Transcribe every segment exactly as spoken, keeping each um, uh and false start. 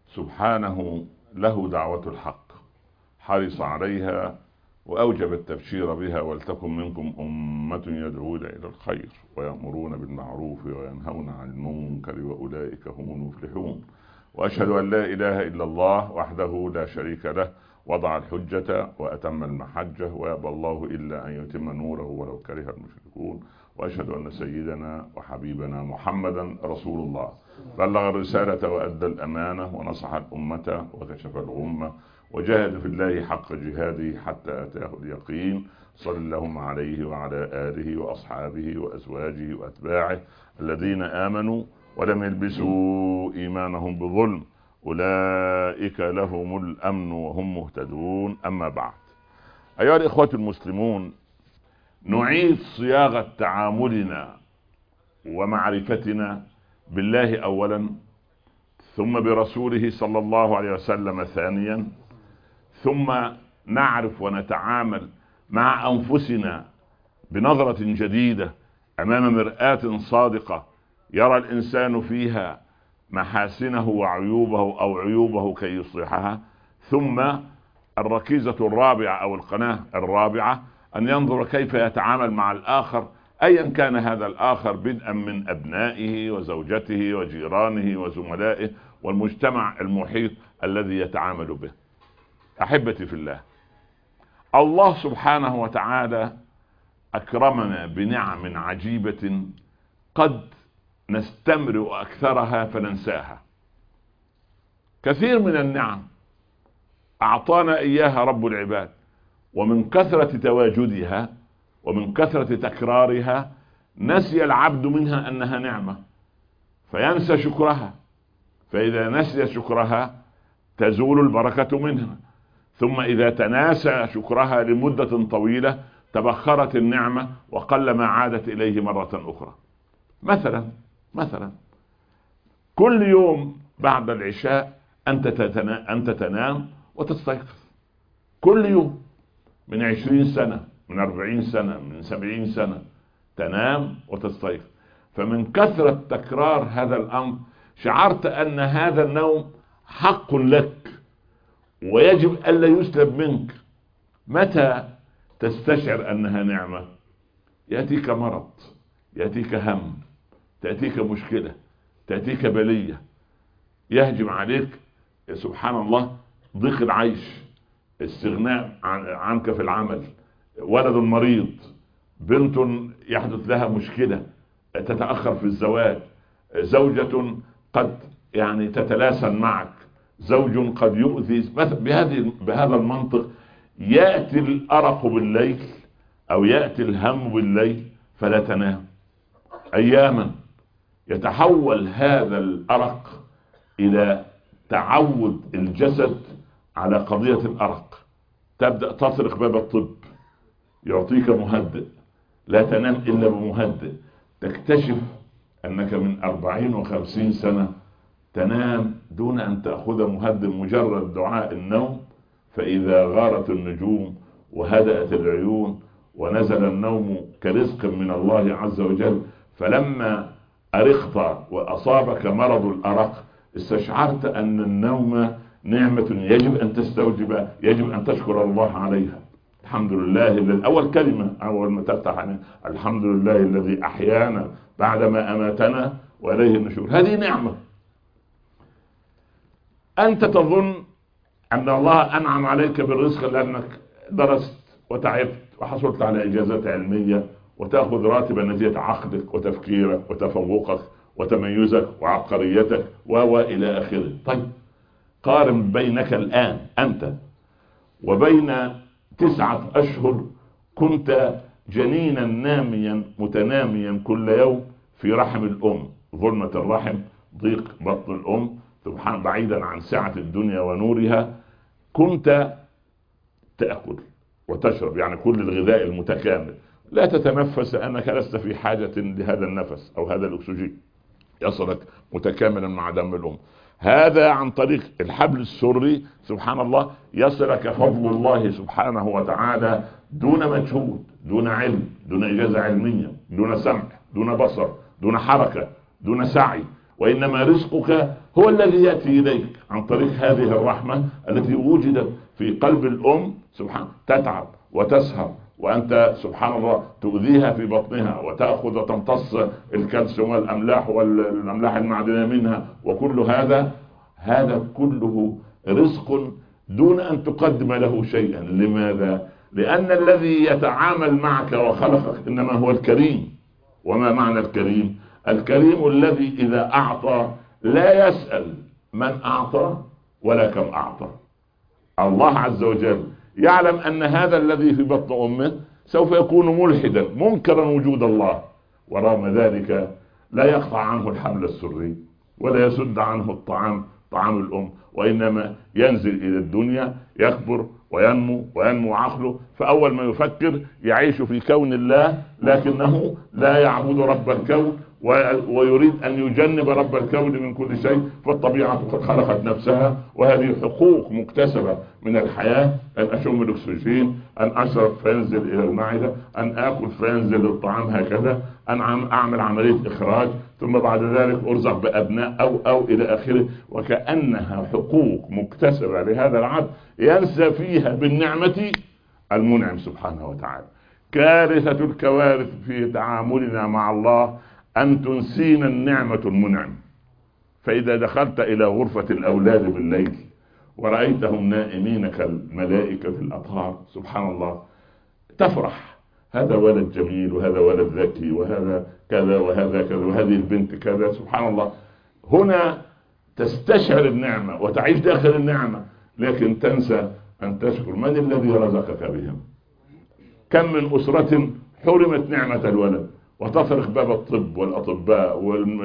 سبحانه له دعوة الحق، حرص عليها وأوجب التبشير بها: ولتكن منكم أمة يدعون إلى الخير ويأمرون بالمعروف وينهون عن المنكر وأولئك هم المفلحون. وأشهد أن لا إله إلا الله وحده لا شريك له، وضع الحجة وأتم المحجة، ويأبى الله إلا أن يتم نوره ولو كره المشركون. وأشهد أن سيدنا وحبيبنا محمدا رسول الله، بلغ الرسالة وأدى الأمانة ونصح الأمة وكشف الغمة وجاهد في الله حق جهاده حتى أتاه اليقين. صلى اللهم عليه وعلى آله وأصحابه وأزواجه وأتباعه الذين آمنوا ولم يلبسوا إيمانهم بظلم، أولئك لهم الأمن وهم مهتدون. أما بعد، أيها الإخوة المسلمون، نعيد صياغة تعاملنا ومعرفتنا بالله أولا، ثم برسوله صلى الله عليه وسلم ثانيا، ثم نعرف ونتعامل مع أنفسنا بنظرة جديدة أمام مرآة صادقة يرى الإنسان فيها محاسنه وعيوبه أو عيوبه كي يصلحها. ثم الركيزة الرابعة أو القناة الرابعة أن ينظر كيف يتعامل مع الآخر أيا كان هذا الآخر، بدءا من أبنائه وزوجته وجيرانه وزملائه والمجتمع المحيط الذي يتعامل به. أحبتي في الله، الله سبحانه وتعالى أكرمنا بنعم عجيبة قد نستمر أكثرها فننساها. كثير من النعم أعطانا إياها رب العباد، ومن كثرة تواجدها ومن كثرة تكرارها نسي العبد منها أنها نعمة فينسى شكرها، فإذا نسي شكرها تزول البركة منها، ثم إذا تناسى شكرها لمدة طويلة تبخرت النعمة وقل ما عادت إليه مرة أخرى. مثلا مثلا كل يوم بعد العشاء أنت تتنا... أنت تنام وتستيقظ، كل يوم، من عشرين سنة، من أربعين سنة، من سبعين سنة، تنام وتستيقظ. فمن كثرة تكرار هذا الأمر شعرت أن هذا النوم حق لك ويجب ألا يسلب منك. متى تستشعر أنها نعمة؟ يأتيك مرض، يأتيك هم، تأتيك مشكلة، تأتيك بلية، يهجم عليك سبحان الله ضيق العيش، استغناء عن عنك في العمل، ولد مريض، بنت يحدث لها مشكلة، تتأخر في الزواج، زوجة قد يعني تتلاسن معك، زوج قد يؤذي. بهذه بهذا المنطق يأتي الأرق بالليل أو يأتي الهم بالليل فلا تنام أياما. يتحول هذا الأرق إلى تعود الجسد على قضية الأرق، تبدأ تطرق باب الطب يعطيك مهدئ، لا تنام إلا بمهدئ، تكتشف أنك من أربعين وخمسين سنة تنام دون أن تأخذ مهدئ، مجرد دعاء النوم. فإذا غارت النجوم وهدأت العيون ونزل النوم كرزق من الله عز وجل، فلما أرقت وأصابك مرض الأرق استشعرت أن النوم نعمة يجب أن تستوجب، يجب أن تشكر الله عليها. الحمد لله الذي، أول كلمة أول ما تفتح عنه، الحمد لله الذي أحيانا بعدما أماتنا وإليه النشور. هذه نعمة. أنت تظن أن الله أنعم عليك بالرزق لأنك درست وتعبت وحصلت على إجازات علمية وتأخذ راتبا نتيجة عقلك وتفكيرك وتفوقك وتميزك وعبقريتك وإلى آخره. طيب قارن بينك الآن أنت وبين تسعة أشهر كنت جنينا ناميا متناميا كل يوم في رحم الأم، ظلمة الرحم، ضيق بطن الأم، سبحان بعيدا عن سعة الدنيا ونورها، كنت تأكل وتشرب، يعني كل الغذاء المتكامل، لا تتنفس لأنك لست في حاجة لهذا النفس أو هذا الأكسجين يصلك متكاملا مع دم الأم. هذا عن طريق الحبل السري سبحان الله يصلك فضل الله سبحانه وتعالى دون مجهود، دون علم، دون إجازة علمية، دون سمع، دون بصر، دون حركة، دون سعي، وإنما رزقك هو الذي يأتي إليك عن طريق هذه الرحمة التي وجدت في قلب الأم. سبحان تتعب وتسهر وأنت سبحان الله تؤذيها في بطنها، وتأخذ وتمتص الكالسيوم والأملاح والأملاح المعدنية منها، وكل هذا هذا كله رزق دون أن تقدم له شيئا. لماذا؟ لأن الذي يتعامل معك وخلقك إنما هو الكريم. وما معنى الكريم؟ الكريم الذي إذا أعطى لا يسأل من أعطى ولا كم أعطى. الله عز وجل يعلم أن هذا الذي في بطن أمه سوف يكون ملحدا منكرا وجود الله، ورغم ذلك لا يقطع عنه الحمل السري ولا يسد عنه الطعام طعام الأم، وإنما ينزل إلى الدنيا يكبر وينمو وينمو عقله، فأول ما يفكر يعيش في كون الله لكنه لا يعبد رب الكون ويريد أن يجنب رب الكون من كل شيء. فالطبيعة قد خلقت نفسها، وهذه حقوق مكتسبة من الحياة، أن أشم الأكسجين، أن أشرب فينزل إلى المعدة، أن آكل فينزل الطعام هكذا، أن أعمل عملية إخراج، ثم بعد ذلك أرزق بأبناء أو أو إلى آخره. وكأنها حقوق مكتسبة لهذا العبد ينسى فيها بالنعمة المنعم سبحانه وتعالى. كارثة الكوارث في تعاملنا مع الله أن تنسينا النعمة المنعم. فإذا دخلت إلى غرفة الأولاد بالليل ورأيتهم نائمين كالملائكة في الأطهار سبحان الله تفرح، هذا ولد جميل وهذا ولد ذكي وهذا كذا وهذا كذا وهذه البنت كذا سبحان الله. هنا تستشعر النعمة وتعيش داخل النعمة، لكن تنسى أن تشكر من الذي رزقك بهم. كم من أسرة حرمت نعمة الولد وتطرق باب الطب والأطباء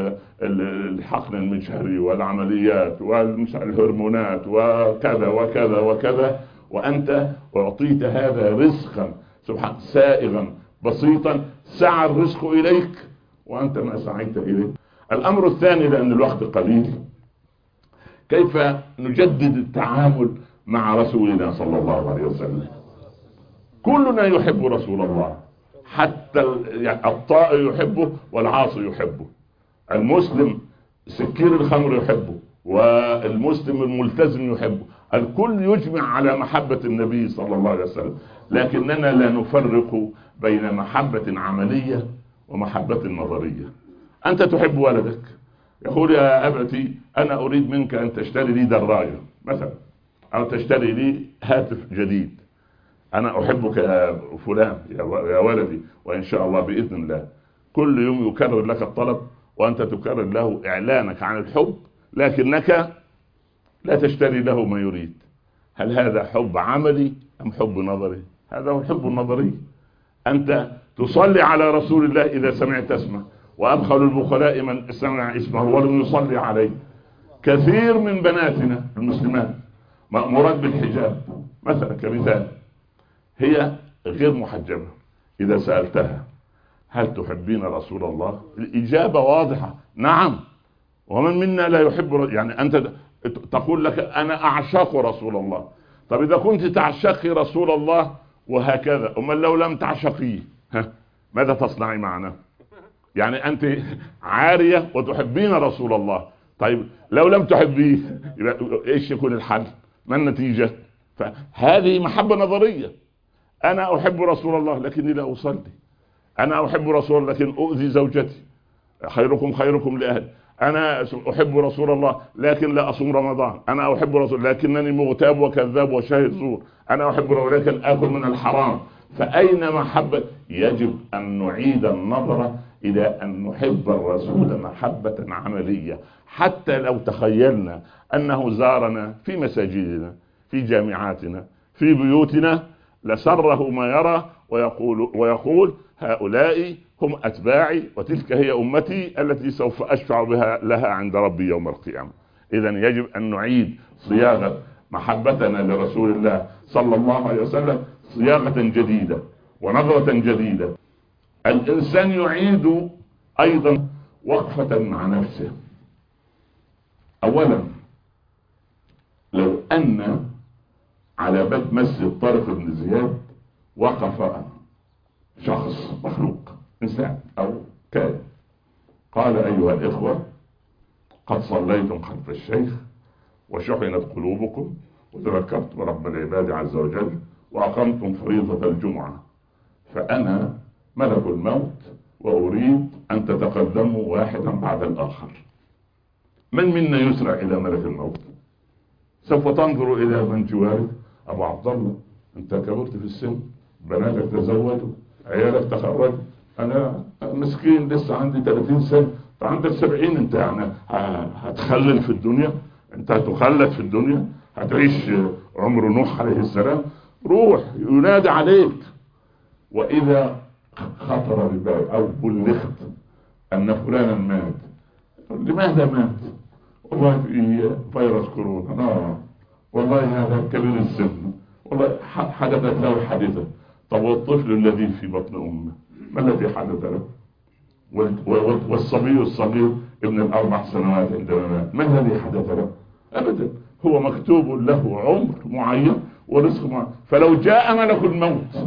والحقن المجهري والعمليات والهرمونات وكذا وكذا وكذا، وأنت أعطيت هذا رزقا سبحان سائغا بسيطا سعى الرزق إليك وأنت ما سعيت إليه. الأمر الثاني، لأن الوقت قليل، كيف نجدد التعامل مع رسولنا صلى الله عليه وسلم. كلنا يحب رسول الله، حتى الطائع يحبه والعاصي يحبه، المسلم سكير الخمر يحبه والمسلم الملتزم يحبه، الكل يجمع على محبة النبي صلى الله عليه وسلم. لكننا لا نفرق بين محبة عملية ومحبة نظرية. أنت تحب ولدك، يقول يا أبتي أنا أريد منك أن تشتري لي دراجة مثلا، أو تشتري لي هاتف جديد. أنا أحبك يا فلان يا ولدي، وإن شاء الله بإذن الله. كل يوم يكرر لك الطلب وأنت تكرر له إعلانك عن الحب، لكنك لا تشتري له ما يريد. هل هذا حب عملي أم حب نظري؟ هذا هو الحب النظري. أنت تصلي على رسول الله إذا سمعت اسمه، وأبخل البخلاء من سمع اسمه ولم يصلي عليه. كثير من بناتنا المسلمات مأمورات بالحجاب مثلا كمثال، هي غير محجبة، إذا سألتها هل تحبين رسول الله؟ الإجابة واضحة نعم. ومن منا لا يحب؟ يعني أنت تقول لك أنا أعشق رسول الله. طب إذا كنت تعشقي رسول الله وهكذا، أما لو لم تعشقيه ماذا تصنعي معنا؟ يعني أنت عارية وتحبين رسول الله، طيب لو لم تحبيه إيش يكون الحل؟ ما النتيجة؟ فهذه محبة نظرية. أنا أحب رسول الله لكني لا أصلي، أنا أحب رسول الله لكن أؤذي زوجتي، خيركم خيركم لأهل. أنا أحب رسول الله لكن لا أصوم رمضان، أنا أحب رسول لكنني مغتاب وكذاب وشاهد زور، أنا أحب رسول لكن آكل من الحرام. فأين محبة؟ يجب أن نعيد النظر إلى أن نحب الرسول محبة عملية. حتى لو تخيلنا أنه زارنا في مساجدنا في جامعاتنا في بيوتنا لسره ما يرى ويقول, ويقول هؤلاء هم أتباعي وتلك هي أمتي التي سوف أشفع بها لها عند ربي يوم القيامة. إذن يجب أن نعيد صياغة محبتنا لرسول الله صلى الله عليه وسلم صياغة جديدة ونظرة جديدة. الإنسان يعيد أيضا وقفة مع نفسه. أولا لو أن على باب مسجد طارق بن زياد وقف شخص مخلوق إنسان أو كائن قال أيها الإخوة قد صليتم خلف الشيخ وشحنت قلوبكم وتذكرتم رب العباد عز وجل وأقمتم فريضة الجمعة، فأنا ملك الموت وأريد أن تتقدموا واحدا بعد الآخر. من منا يسرع إلى ملك الموت؟ سوف تنظر إلى من جوارك. أبو عبد الله أنت كبرت في السن، بناتك تزوجوا، عيالك تخرجوا، أنا مسكين لسه عندي ثلاثين سنة، أنت عندك سبعين، أنت يعني هتخلل في الدنيا؟ أنت هتخلد في الدنيا؟ هتعيش عمر نوح عليه السلام؟ روح ينادي عليك. وإذا خطر الباب أو بلغت أن فلانا مات، لماذا مات؟ والله في فيروس كورونا، آه والله هذا كبير السن، والله حدثت له حادثة. طب والطفل الذي في بطن أمه ما الذي حدث له؟ والصبي الصغير ابن الأربع سنوات عندما مات ما الذي حدث له؟ أبدا، هو مكتوب له عمر معين ورزق معين. فلو جاء ملك الموت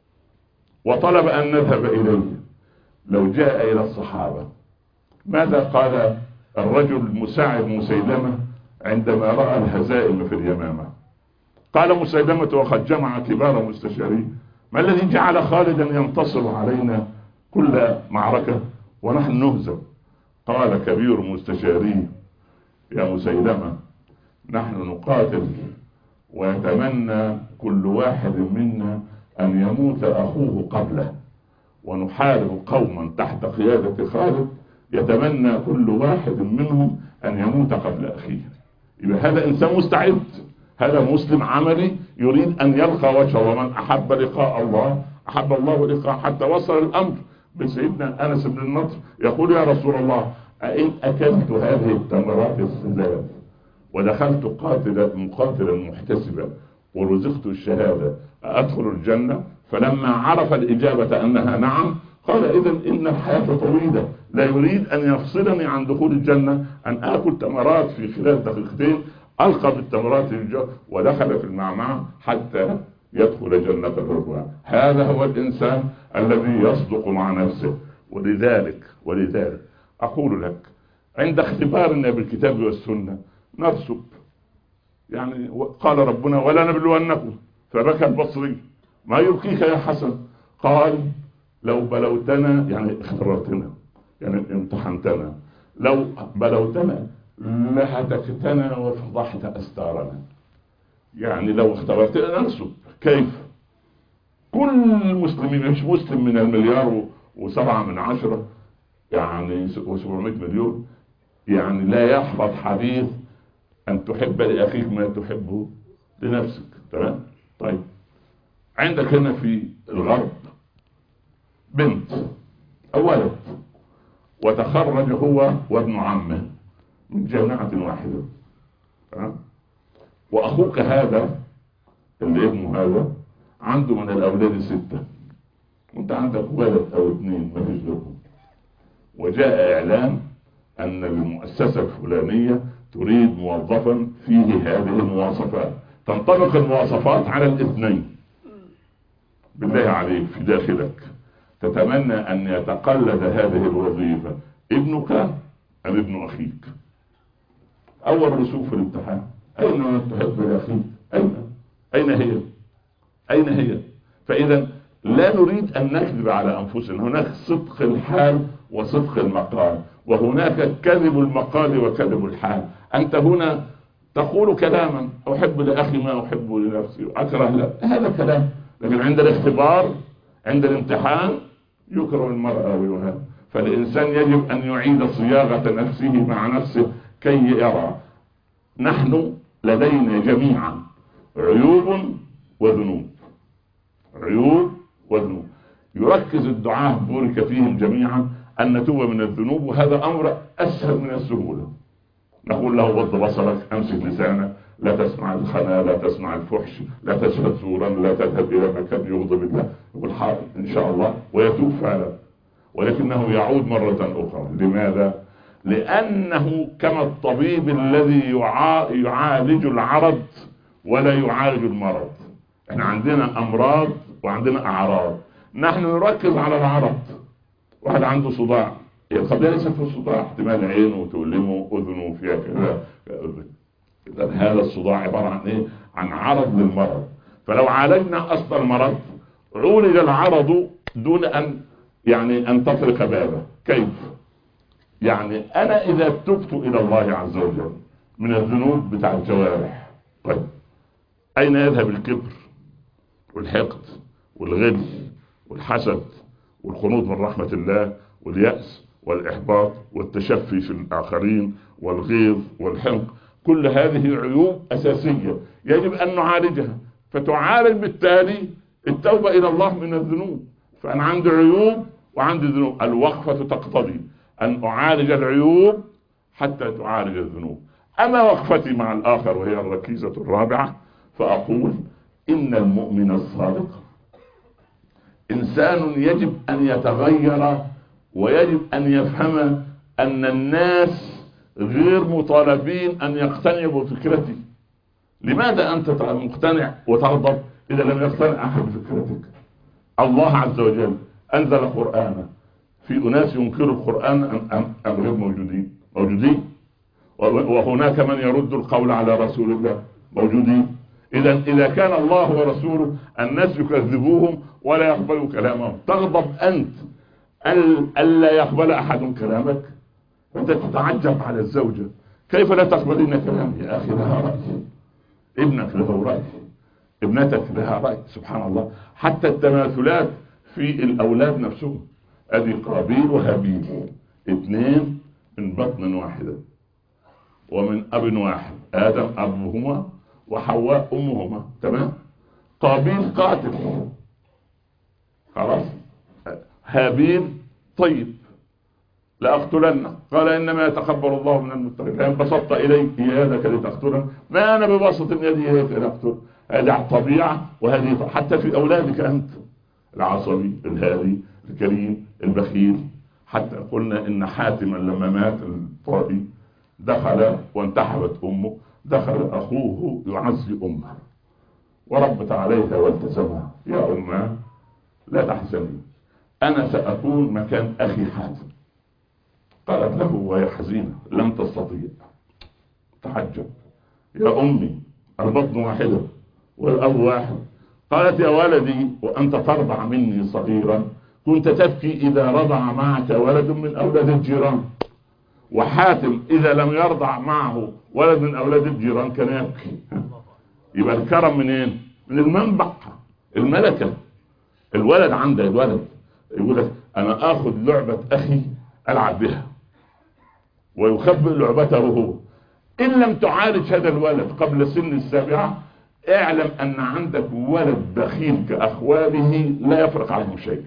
وطلب أن نذهب إليه، لو جاء إلى الصحابة ماذا قال الرجل مساعد مسيلمة عندما رأى الهزائم في اليمامة؟ قال مسيلمة وقد جمع كبار مستشارين: ما الذي جعل خالدا ينتصر علينا كل معركة ونحن نهزم؟ قال كبير مستشارين: يا مسيلمة، نحن نقاتل ويتمنى كل واحد منا أن يموت أخوه قبله، ونحارب قوما تحت قيادة خالد يتمنى كل واحد منهم أن يموت قبل أخيه. يبقى هذا إنسان مستعد، هذا مسلم عملي يريد أن يلقى وجهه. ومن أحب لقاء الله أحب الله لقاء، حتى وصل الأمر بسيدنا أنس بن النضر يقول: يا رسول الله، أئن أكلت هذه التمرات الثلاث ودخلت قاتلا مقاتلا محتسبا ورزقت الشهادة أدخل الجنة؟ فلما عرف الإجابة أنها نعم قال: إذن إن الحياة طويلة، لا يريد أن يفصلني عن دخول الجنة أن آكل تمرات في خلال دقيقتين ألقى بالتمرات في الجو. ودخل في المعمعة حتى يدخل جنة الرضوان. هذا هو الإنسان الذي يصدق مع نفسه. ولذلك ولذلك أقول لك، عند اختبارنا بالكتاب والسنة نرسب. يعني قال ربنا: ولا نبلونكم، فبكى البصري: ما يبكيك يا حسن؟ قال: لو بلوتنا، يعني اختبرتنا، يعني امتحنتنا، لو بلوتنا لهتكتنا وفضحت أستارنا. يعني لو اختبرتنا نرسب. كيف؟ كل المسلمين، مش مسلم من المليار وسبعة من عشرة يعني وسبعمائة مليون، يعني لا يحفظ حديث أن تحب لأخيك ما تحبه لنفسك. تمام؟ طيب، عندك هنا في الغرب بنت أو ولد وتخرج هو وابن عمه من جامعة واحدة، تمام؟ وأخوك هذا اللي ابنه هذا عنده من الأولاد ستة، وانت عندك ولد أو اثنين ما فيش لكم، وجاء إعلان أن المؤسسة الفلانية تريد موظفا فيه هذه المواصفات، تنطبق المواصفات على الاثنين. بالله عليك في داخلك تتمنى أن يتقلد هذه الوظيفة ابنك أم ابن أخيك؟ أول رسوب في الامتحان: أين تحب لأخيك؟ أين؟ أين هي؟ أين هي؟ فإذا لا نريد أن نكذب على أنفسنا. هناك صدق الحال وصدق المقال، وهناك كذب المقال وكذب الحال. أنت هنا تقول كلاما: أحب لأخي ما أحب لنفسي، أكره له، هذا كلام. لكن عند الاختبار، عند الامتحان، يكره المرأة ويهان. فالإنسان يجب أن يعيد صياغة نفسه مع نفسه كي يرى نحن لدينا جميعا عيوب وذنوب، عيوب وذنوب. يركز الدعاة بورك فيهم جميعا أن نتوب من الذنوب، وهذا أمر أسهل من السهولة. نقول له: غض بصرك، أمسك لسانك، لا تسمع الخنا، لا تسمع الفحش، لا تشهد زورا، لا تذهب إلى مكان يغضب الله. يقول حاضر إن شاء الله ويتوب فعلا، ولكنه يعود مرة أخرى. لماذا؟ لأنه كما الطبيب الذي يعالج العرض ولا يعالج المرض. احنا عندنا أمراض وعندنا أعراض، نحن نركز على العرض. واحد عنده صداع، القضية ليست في الصداع، احتمال عينه تؤلمه، أذنه وفيها كذا. هذا الصداع عبارة عن ايه؟ عن عرض للمرض. فلو عالجنا اصل المرض عولج العرض دون ان يعني ان تطرق بابه. كيف؟ يعني انا اذا تبت الى الله عز وجل من الذنوب بتاع الجوارح، طيب اين يذهب الكبر والحقد والغل والحسد والخنوط من رحمة الله واليأس والإحباط والتشفي في الآخرين والغيظ والحنق؟ كل هذه عيوب أساسية يجب أن نعالجها. فتعالج بالتالي التوبة إلى الله من الذنوب. فأنا عندي عيوب وعندي ذنوب، الوقفة تقتضي أن أعالج العيوب حتى تعالج الذنوب. أما وقفتي مع الآخر وهي الركيزة الرابعة، فأقول إن المؤمن الصادق إنسان يجب أن يتغير، ويجب أن يفهم أن الناس غير مطالبين أن يقتنعوا بفكرتي. لماذا أنت مقتنع وتغضب إذا لم يقتنع أحد بفكرتك؟ الله عز وجل أنزل قرآنا، في أناس ينكروا القرآن أم غير موجودين؟ موجودين. وهناك من يرد القول على رسول الله، موجودين. إذا إذا كان الله ورسوله الناس يكذبوهم ولا يقبلوا كلامهم، تغضب أنت ألا يقبل أحد كلامك؟ أنت تتعجب على الزوجة، كيف لا تقبلين كلامي؟ يا أخي لها رأي، ابنك له رأي، ابنتك لها رأي. سبحان الله. حتى التماثلات في الأولاد نفسهم، أدي قابيل وهابيل، اثنين من بطن واحدة ومن أب واحد، آدم أبوهما وحواء أمهما، تمام؟ قابيل قاتل خلاص، هابيل طيب لأقتلن، قال إنما يتقبل الله من المتقين، فإن بسطت إلي يدك لتقتلن ما أنا ببسط يدي هيك لأقتل. هذه الطبيعة، وهذه حتى في أولادك أنت، العصبي الهادي الكريم البخيل. حتى قلنا إن حاتما لما مات الطائي دخل وانتحبت أمه، دخل أخوه يعزي أمه وربت عليها والتزمها، يا أمه لا تحزني أنا سأكون مكان أخي حاتم. قالت له وهي حزينة لم تستطيع، تعجب، يا أمي البطن واحدة والأب واحد. قالت يا ولدي وأنت ترضع مني صغيرا كنت تبكي إذا رضع معك ولد من أولاد الجيران، وحاتم إذا لم يرضع معه ولد من أولاد الجيران كان يبكي. يبقى الكرم منين؟ من المنبع، الملكة. الولد عنده، الولد يقول لك أنا آخذ لعبة أخي ألعب بها ويخبئ لعبته هو. إن لم تعالج هذا الولد قبل سن السابعة اعلم أن عندك ولد بخيل كأخواله لا يفرق عنه شيء.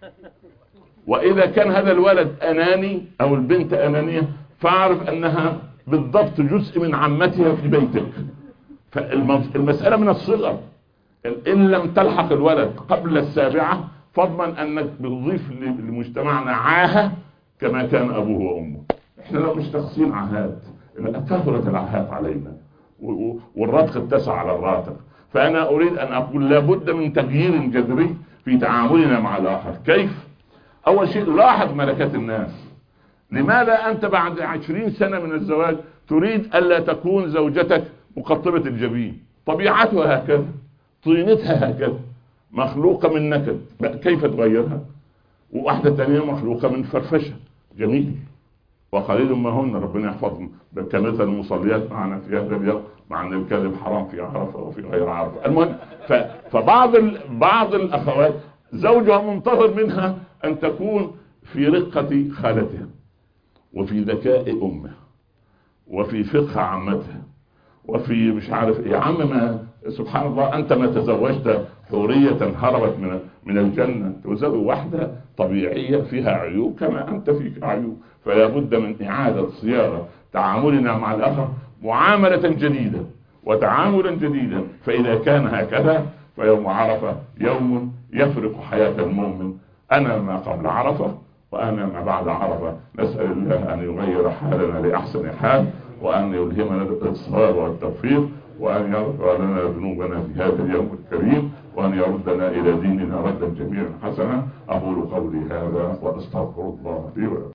وإذا كان هذا الولد أناني أو البنت أنانية فاعرف أنها بالضبط جزء من عمتها في بيتك. فالمسألة من الصغر. إن لم تلحق الولد قبل السابعة فاضمن أنك بتضيف لمجتمعنا عاهة كما كان أبوه وأمه. إحنا لو مش تقسيم عاهات، كثرت العاهات علينا والراتق اتسع على الراتق. فأنا أريد أن أقول لابد من تغيير جذري في تعاملنا مع الآخر. كيف؟ أول شيء لاحظ ملكات الناس. لماذا أنت بعد عشرين سنة من الزواج تريد ألا تكون زوجتك مقطبة الجبين؟ طبيعتها هكذا، طينتها هكذا، مخلوقة من نكد، كيف تغيرها؟ وواحدة تانية مخلوقة من فرفشة، جميل وقليل ما هن، ربنا يحفظهم. كمثل المصليات معنا في هذا اليوم، مع ان الكذب حرام في عرفه وفي غير عرفه. المهم فبعض ال... بعض الاخوات زوجها منتظر منها ان تكون في رقه خالتها وفي ذكاء امها وفي فقه عمتها وفي مش عارف ايه. عم ما سبحان الله انت ما تزوجت حوريه هربت من من الجنه، تزوج واحده طبيعيه فيها عيوب كما انت فيك عيوب. فلا بد من اعاده صياغه تعاملنا مع الاخر، معامله جديده وتعاملا جديدا. فاذا كان هكذا فيوم عرفه يوم يفرق حياه المؤمن. انا ما قبل عرفه وانا ما بعد عرفه. نسال الله ان يغير حالنا لاحسن حال، وأن يلهمنا الإصرار والتوفيق، وأن يغفر لنا ذنوبنا في هذا اليوم الكريم، وأن يردنا إلى ديننا ردا جميعا حسنا. أقول قولي هذا وأستغفر الله لي ولكم.